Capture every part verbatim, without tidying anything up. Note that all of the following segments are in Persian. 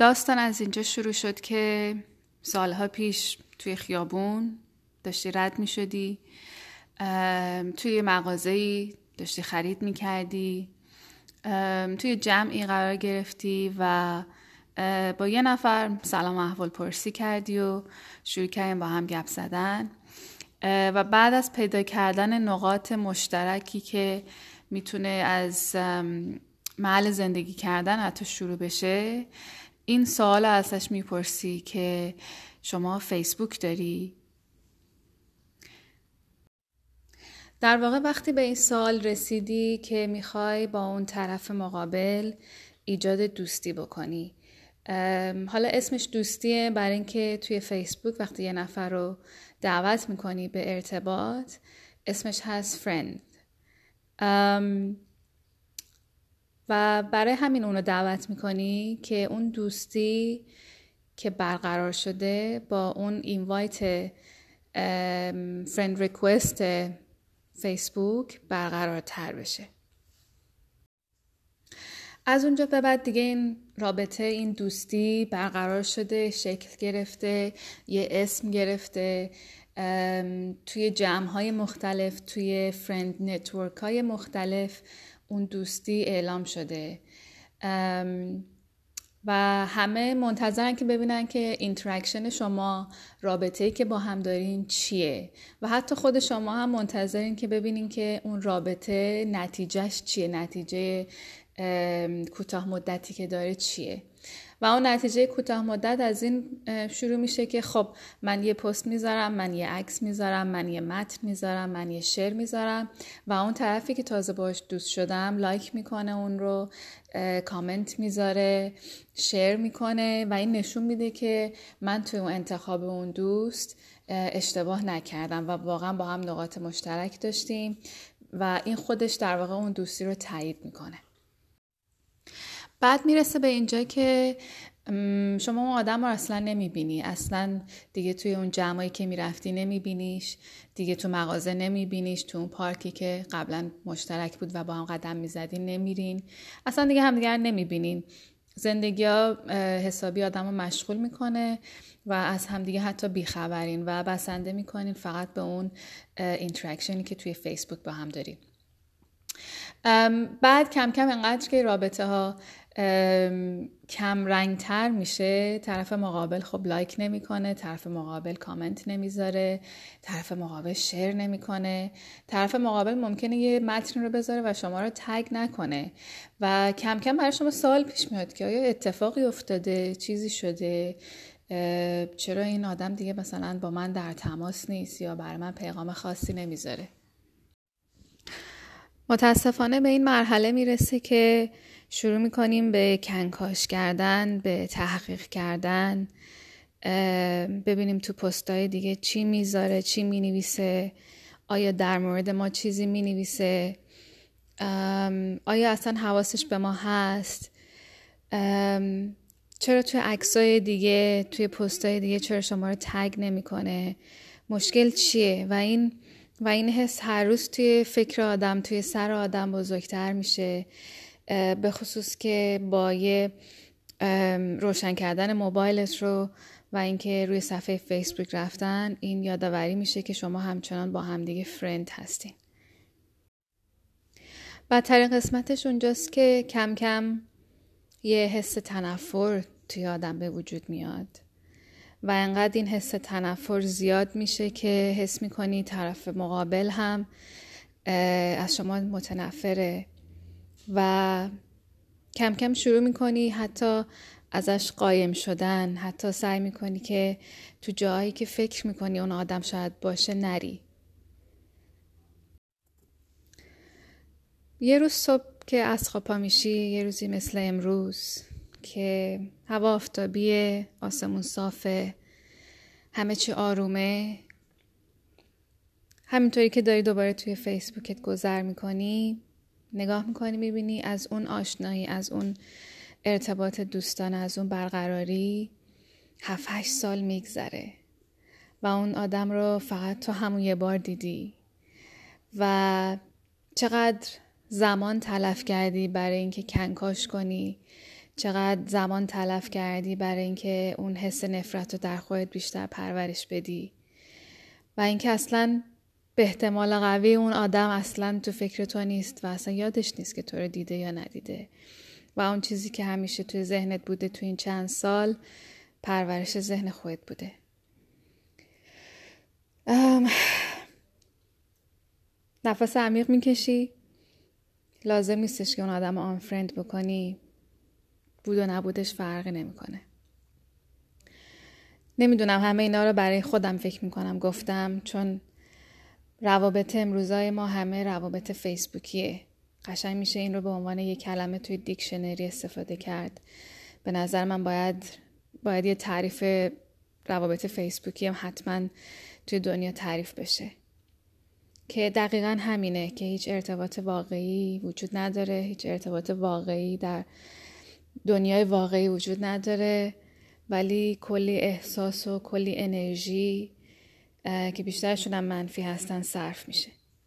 داستان از اینجا شروع شد که سالها پیش توی خیابون داشتی رد می شدی، توی مغازه‌ای داشتی خرید می کردی، توی جمعی قرار گرفتی و با یه نفر سلام احوال پرسی کردی و شروع کردیم با هم گپ زدن و بعد از پیدا کردن نقاط مشترکی که میتونه از محل زندگی کردن حتی شروع بشه، این سوال ازش میپرسی که شما فیسبوک داری؟ در واقع وقتی به این سوال رسیدی که میخوای با اون طرف مقابل ایجاد دوستی بکنی، حالا اسمش دوستیه برای اینکه توی فیسبوک وقتی یه نفر رو دعوت میکنی به ارتباط اسمش هست فرند و برای همین اونو دعوت میکنی که اون دوستی که برقرار شده با اون اینوایت فرند ریکوست فیسبوک برقرار تر بشه. از اونجا به بعد دیگه این رابطه، این دوستی برقرار شده، شکل گرفته، یه اسم گرفته، توی جمع‌های مختلف، توی فرند نتورک‌های مختلف اون دوستی اعلام شده و همه منتظرن که ببینن که اینتراکشن شما، رابطه‌ای که با هم دارین چیه و حتی خود شما هم منتظرین که ببینین که اون رابطه نتیجهش چیه، نتیجه کوتاه مدتی که داره چیه. و اون نتیجه کوتاه مدت از این شروع میشه که خب من یه پست میذارم، من یه عکس میذارم، من یه متن میذارم، من یه شعر میذارم و اون طرفی که تازه باش دوست شدم لایک میکنه، اون رو کامنت میذاره، شیر میکنه و این نشون میده که من توی اون انتخاب اون دوست اشتباه نکردم و واقعا با هم نقاط مشترک داشتیم و این خودش در واقع اون دوستی رو تایید میکنه. بعد میرسه به اینجا که شما اون آدم رو اصلا نمیبینی، اصلا دیگه توی اون جمعایی که میرفتی نمیبینیش، دیگه تو مغازه نمیبینیش، تو اون پارکی که قبلا مشترک بود و با هم قدم میزدین نمیرین، اصلا دیگه همدیگر نمیبینین. زندگی ها حسابی آدم رو مشغول میکنه و از همدیگه حتی بیخبرین و بسنده میکنین فقط به اون اینتراکشنی که توی فیسبوک با هم دارین. بعد کم کم انقدر که رابطه ها کم رنگ تر میشه، طرف مقابل خب لایک نمیکنه، طرف مقابل کامنت نمیذاره، طرف مقابل شیر نمیکنه، طرف مقابل ممکنه یه متن رو بذاره و شما رو تگ نکنه و کم کم برای شما سوال پیش میاد که آیا اتفاقی افتاده، چیزی شده، چرا این آدم دیگه مثلا با من در تماس نیست یا برای من پیغام خاصی نمیذاره. متاسفانه به این مرحله میرسه که شروع میکنیم به کنکاش کردن، به تحقیق کردن، ببینیم تو پستای دیگه چی میذاره، چی مینویسه، آیا در مورد ما چیزی مینویسه، آیا اصلا حواسش به ما هست، چرا توی عکسای دیگه، توی پستای دیگه چرا شما رو تگ نمیکنه، مشکل چیه؟ و این و این حس هر روز توی فکر آدم، توی سر آدم بزرگتر میشه، به خصوص که با یه روشن کردن موبایلت رو و اینکه روی صفحه فیسبوک رفتن، این یادآوری میشه که شما همچنان با همدیگه فرند هستین. بدترین قسمتش اونجاست که کم کم یه حس تنفر توی آدم به وجود میاد و انقدر این حس تنفر زیاد میشه که حس میکنی طرف مقابل هم از شما متنفره و کم کم شروع میکنی حتی ازش قایم شدن، حتی سعی میکنی که تو جایی که فکر میکنی اون آدم شاید باشه نری. یه روز صبح که از خواب پا میشی، یه روزی مثل امروز که هوا آفتابیه، آسمون صافه، همه چی آرومه، همینطوری که داری دوباره توی فیسبوکت گذر میکنی، نگاه میکنی میبینی از اون آشنایی، از اون ارتباط دوستانه، از اون برقراری هفت هشت سال میگذره و اون آدم رو فقط تو همون یه بار دیدی و چقدر زمان تلف کردی برای اینکه کنکاش کنی، چقدر زمان تلف کردی برای اینکه اون حس نفرت رو در خودت بیشتر پرورش بدی و اینکه اصلا به احتمال قوی اون آدم اصلا تو فکر تو نیست و اصلا یادش نیست که تو رو دیده یا ندیده و اون چیزی که همیشه توی ذهنت بوده تو این چند سال پرورش ذهن خودت بوده. ام... نفس عمیق میکشی. لازم نیستش که اون آدم آن فرند بکنی. بود و نبودش فرقی نمیکنه. نمیدونم همه اینا رو برای خودم فکر میکنم گفتم، چون روابط امروزای ما همه روابط فیسبوکیه. قشنگ میشه این رو به عنوان یک کلمه توی دیکشنری استفاده کرد. به نظر من باید باید یه تعریف روابط فیسبوکی هم حتما توی دنیا تعریف بشه که دقیقا همینه که هیچ ارتباط واقعی وجود نداره، هیچ ارتباط واقعی در دنیای واقعی وجود نداره، ولی کلی احساس و کلی انرژی که بیشترشون هم منفی هستن صرف میشه.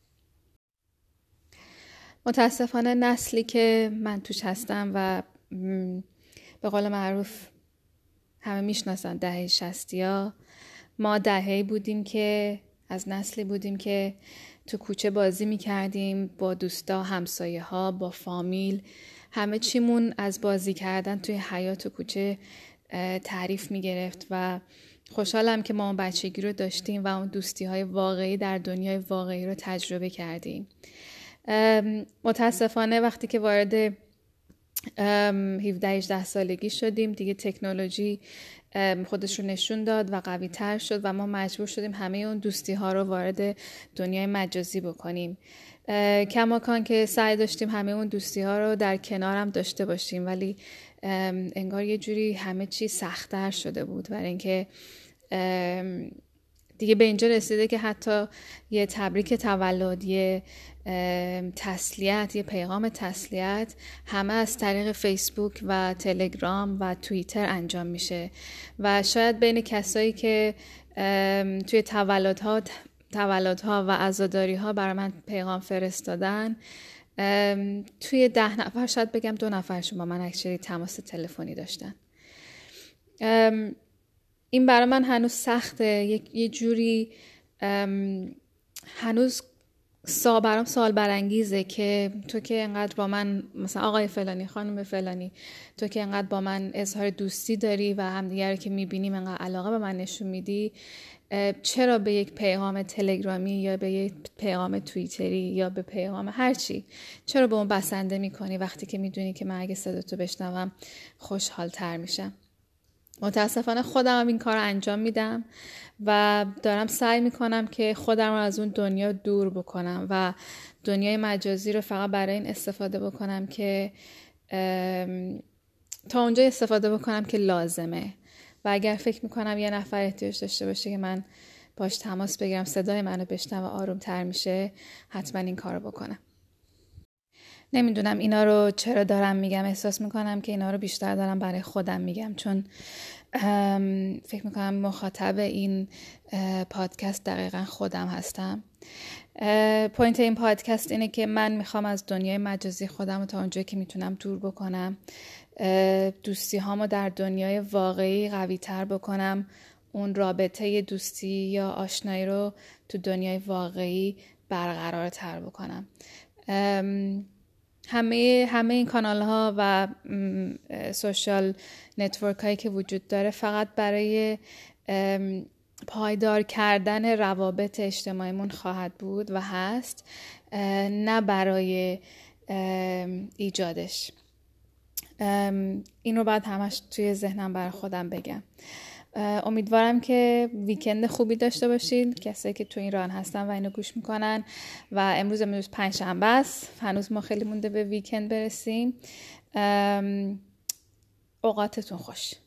متاسفانه نسلی که من توش هستم و به قول معروف همه میشناسن دهه شصتیا، ما دهه‌ای بودیم که از نسلی بودیم که تو کوچه بازی میکردیم با دوستا، همسایه ها، با فامیل. همه چیمون از بازی کردن توی حیاط و کوچه تعریف میگرفت و خوشحالم که ما اون بچگی رو داشتیم و اون دوستی های واقعی در دنیای واقعی رو تجربه کردیم. متاسفانه وقتی که وارد هفده هجده سالگی شدیم دیگه تکنولوژی خودش رو نشون داد و قوی تر شد و ما مجبور شدیم همه اون دوستی ها رو وارد دنیای مجازی بکنیم. کماکان که سعی داشتیم همه اون دوستی ها رو در کنارم داشته باشیم، ولی انگار یه جوری همه چی سخت‌تر شده بود برای اینکه دیگه به اینجا رسیده که حتی یه تبریک تولد، یه تسلیت، یه پیغام تسلیت همه از طریق فیسبوک و تلگرام و توییتر انجام میشه و شاید بین کسایی که توی تولدها تولدها و عزاداری‌ها برای من پیغام فرستادن، توی ده نفر شاید بگم دو نفرشون با من اکچولی تماس تلفنی داشتن. این برای من هنوز سخته، یه جوری هنوز سا برام سوال برانگیزه که تو که انقدر با من، مثلا آقای فلانی، خانم فلانی، تو که انقدر با من اظهار دوستی داری و همدیگه رو که میبینیم انقدر علاقه به من نشون میدی، چرا به یک پیغام تلگرامی یا به یک پیغام توییتری یا به پیغام هرچی چرا به اون بسنده میکنی وقتی که میدونی که من اگه صداتو بشنوم خوشحال تر میشم؟ متاسفانه خودم هم این کار انجام میدم و دارم سعی میکنم که خودم رو از اون دنیا دور بکنم و دنیای مجازی رو فقط برای این استفاده بکنم که تا اونجا استفاده بکنم که لازمه و اگر فکر میکنم یه نفر احتیاج داشته باشه که من باش تماس بگیرم، صدای منو بشنوه و آروم تر میشه، حتما این کارو بکنم. نمیدونم اینا رو چرا دارم میگم، احساس میکنم که اینا رو بیشتر دارم برای خودم میگم، چون فکر میکنم مخاطب این پادکست دقیقا خودم هستم. پوینت این پادکست اینه که من میخوام از دنیای مجازی خودم رو تا اونجایی که میتونم دور بکنم، دوستی هامو در دنیای واقعی قوی تر بکنم، اون رابطه دوستی یا آشنایی رو تو دنیای واقعی برقرار تر بکنم. همه همه این کانال ها و سوشال نتورک هایی که وجود داره فقط برای پایدار کردن روابط اجتماعیمون خواهد بود و هست، نه برای ایجادش. این رو باید همش توی ذهنم برای خودم بگم. امیدوارم که ویکند خوبی داشته باشید کسایی که تو ایران هستن و اینو گوش میکنن و امروز امروز پنجشنبه است، هنوز ما خیلی مونده به ویکند برسیم. اوقاتتون خوش.